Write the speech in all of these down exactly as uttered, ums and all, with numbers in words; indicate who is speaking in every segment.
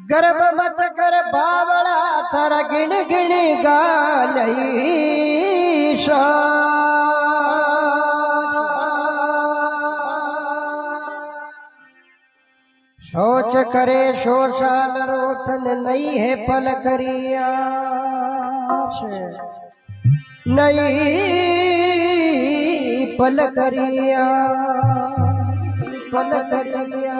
Speaker 1: गर्भ मत कर बावला थारा गिण गिण गालई सोच करे शोषाल रोथन नहीं है पल करिया नहीं पल करिया पल करिया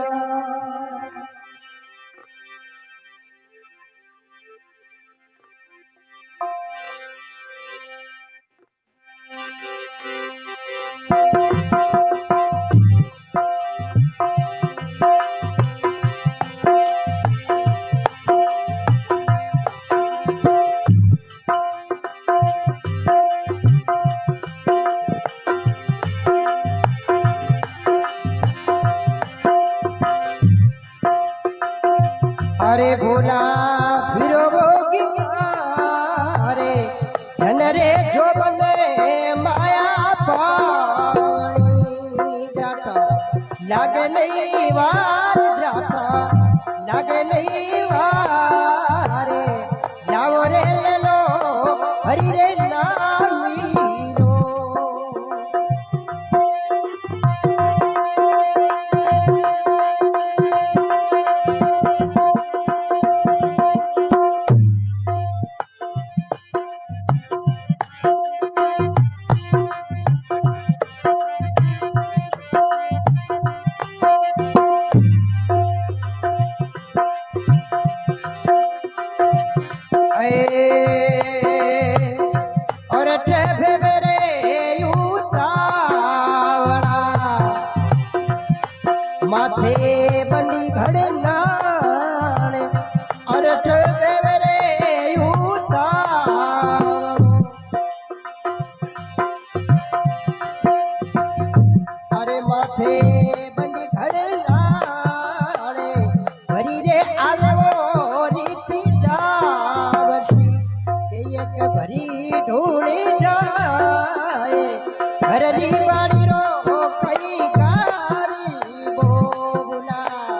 Speaker 1: अरे भोला फिरो भोगी अरे धन रे जो बने माया पानी जाता लागे नहीं वार जाता लागे नहीं वारे लाओ रे ले लो हरि रे नामी रो और ट्रेफे मेरे यूतावड़ा माथे बंदी घड़नान और ट्रेफे मेरे यूतावड़ा अरे माथे बंदी घड़नान भरी रे आवे वो रीति जावसी एक भरी ढूंढी जाए हररी बाड़ी रो कई कारी बोला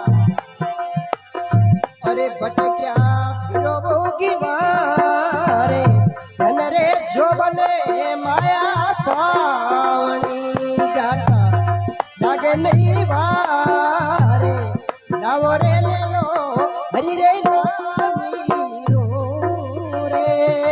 Speaker 1: अरे भटक्या फिरो भोगी मारे धन रे जो बने माया पावनी जाता लागे नहीं वारे लाओ रे ले लो हरी रे नामी रो रे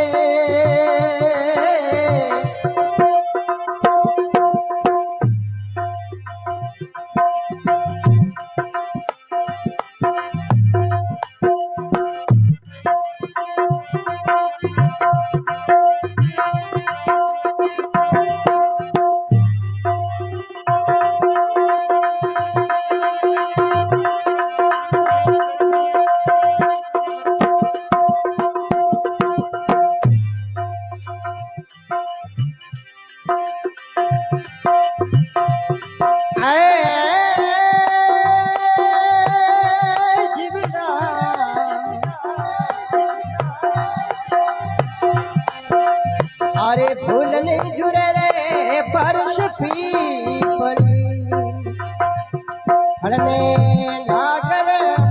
Speaker 1: अरे फूल नहीं जुरे रे बारिश पी पड़ी फलने नागर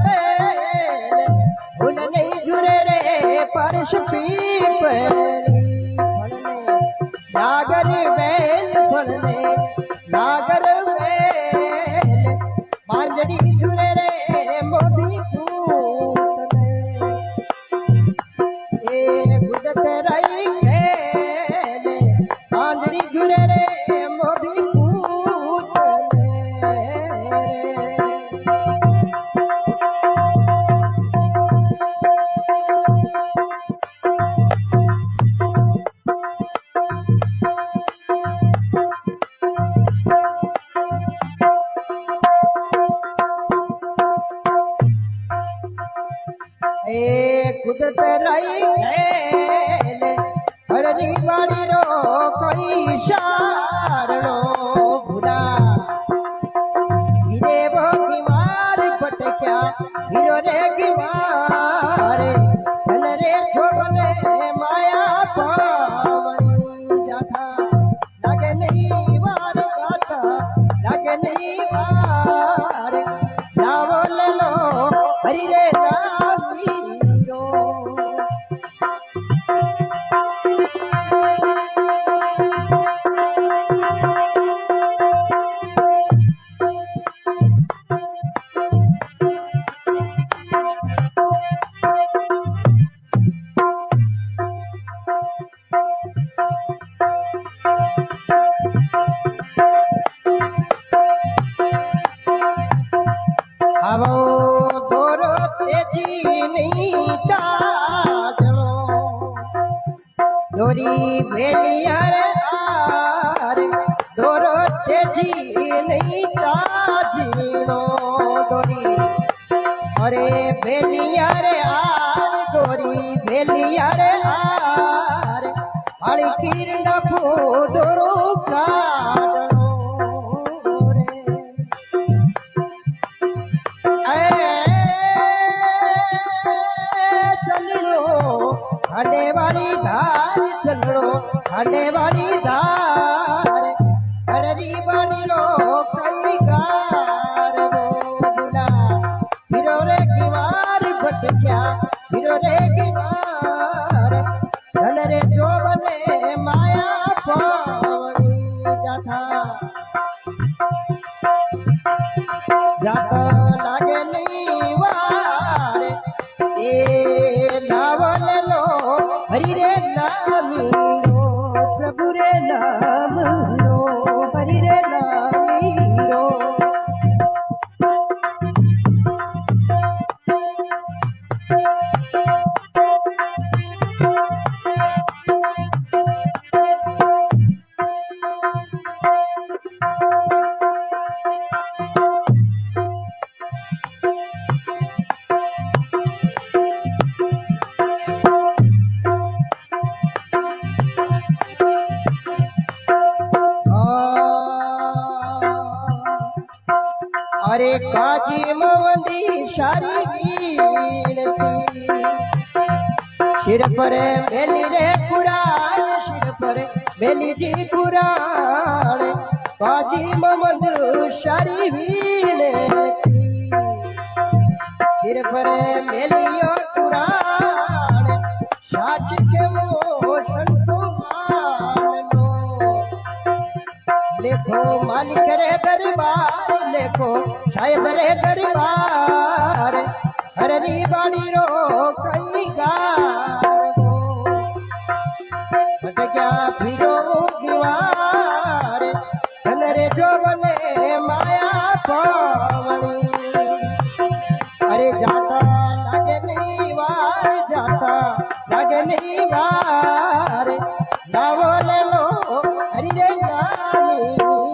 Speaker 1: फूल नहीं जुरे रे बारिश पी पड़ी फलने नागर बैल फलने नागर बैल बांजड़ी जुरे रे मोदी पूतने ए गुजत रही जुरे रे मोदी पूतने ए कुदत रही हरनी बाड़ी रो कोई शारणो भुला हीरे भोगी मार पटक्या हीरो रे गिमारे धन रे छोड़ने माया पावनी जाता लागे नहीं वार गाता लागे नहीं वार लावो ले लो हरि रे नाम आवो दोरो तेजी नहीं ताजनो दोरी बेलियार आर दोरो तेजी नहीं ताजनो दोरी अरे बेलियार आर दोरी बेलियार आर अड़ी किरण फूदरो काटनो हांडे वाली धार चलड़ो हांडे वाली धार हररी बनी रो कई गार बोला हिरो रे किवार भटक्या हिरो रे किवार धन रे जो बने माया पावनी जाथा जाता लागे नहीं वार ए नावल लो हरि रे नाम रो प्रभु रे नाम रो हरि रे नाम रो अरे काजी मवंदी शारी वीणती सिर पर मेली रे कुरान सिर पर मेली जी कुरान काजी मवंद शारी वीणती सिर पर मेलियो कुरान साच के मोशन तुम्हारो लेखो मालिक रे दरबार लेखो साहेब रे दरबार हरनी बाड़ी रो कई गार हट गया फिरो गिवार धन रे जो बने माया पावनी अरे जाता लागे नहीं वार जाता लागे नहीं वार नावो ले लो हरि रे नामी